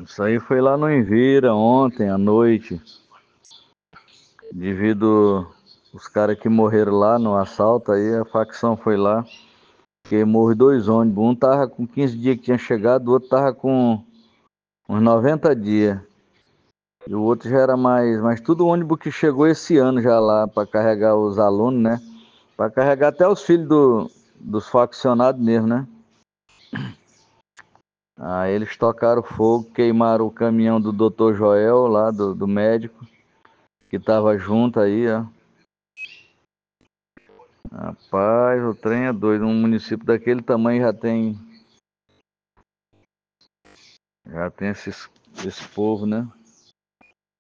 Isso aí foi lá no Envira ontem à noite, devido os caras que morreram lá no assalto, aí a facção foi lá, queimou os dois ônibus. Um tava com 15 dias que tinha chegado, o outro tava com uns 90 dias. E o outro já era mais, mas tudo ônibus que chegou esse ano já lá para carregar os alunos, né? Para carregar até os filhos dos faccionados mesmo, né? Aí eles tocaram fogo, queimaram o caminhão do Dr. Joel lá, do médico, que tava junto aí, ó. Rapaz, o trem é doido. Um município daquele tamanho já tem esse povo, né?